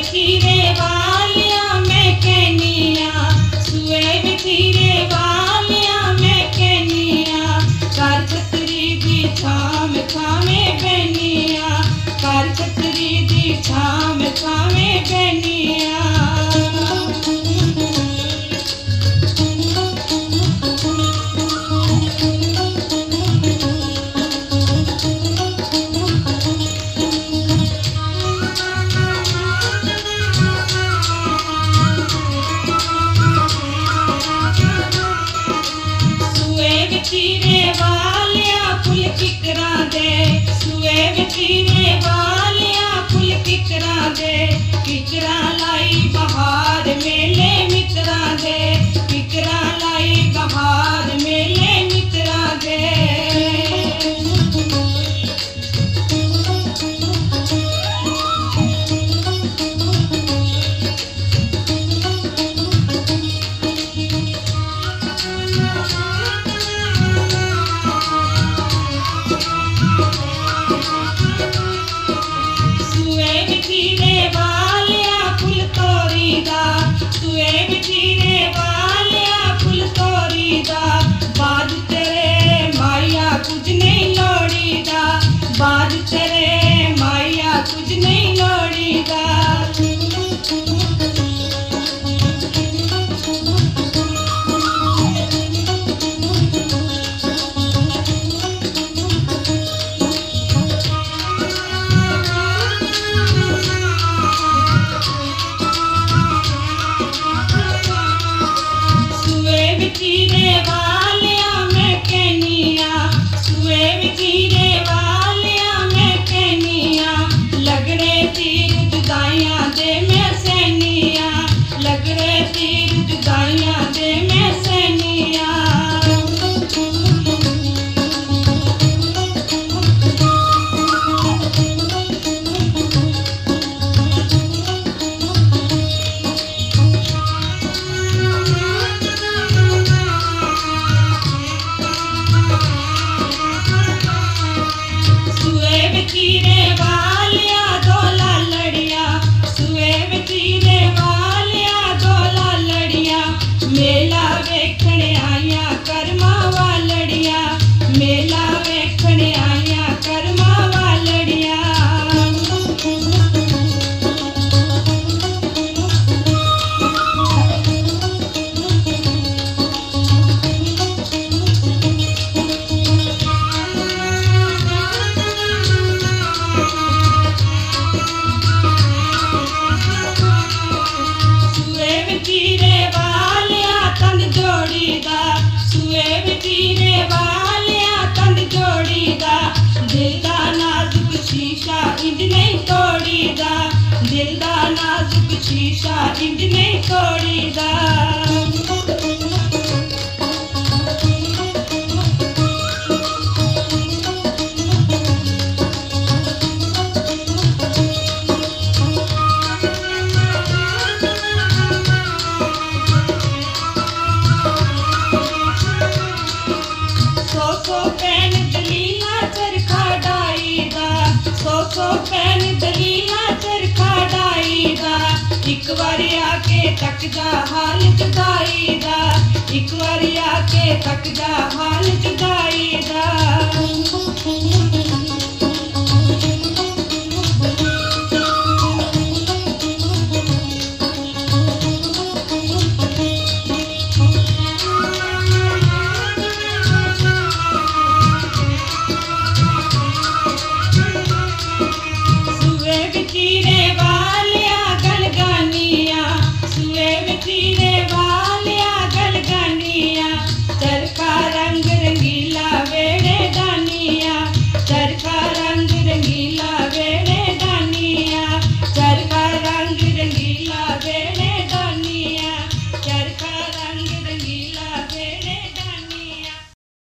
खीरे वालिया मैं कहनिया, सुए खीरे वालिया मैं कहनिया, कर छतरी दी छाम छावे बहनिया, कर छतरी दी छाम छावे बहनिया। खीरे वालिया फुल किकरा दे, सुए खीरे वालिया फुल किकरा दे, किकरा लाई बहार मेले मित्रा दे, किकरा लाई बहार मेले मित्रा दे। बाज तेरे माया कुछ नहीं लोड़ीदा। सुए खीरे वालिया मैं कहनिया, सुए खीरे लगरे तीर जुदाइयां दे मैं सैनिया, लगरे तीर जुदाइयां दे मैं सैनिया। सुए खीरे वालिया दोला लड़िया, सुए खीरे वालिया दोला लड़िया, मेला वेखण आया कर्मा वालड़िया, मेला वेखण आया कर्मा वालड़िया। खीरे वालिया तंद जोड़ीदा, सुए खीरे वालिया तंद जोड़ीदा, दिल दा नाजुक शीशा इंज नहीं तोड़ीदा, दिल दा नाजुक शीशा इंज नहीं तोड़ीदा। सो पैन दलीला चरखा डाईदा, सो पैन दलीला चरखा डाईदा, एक बारी आके तक जा हाल जुदाई दा, एक बारी आके तक जा हाल जुदाई दा।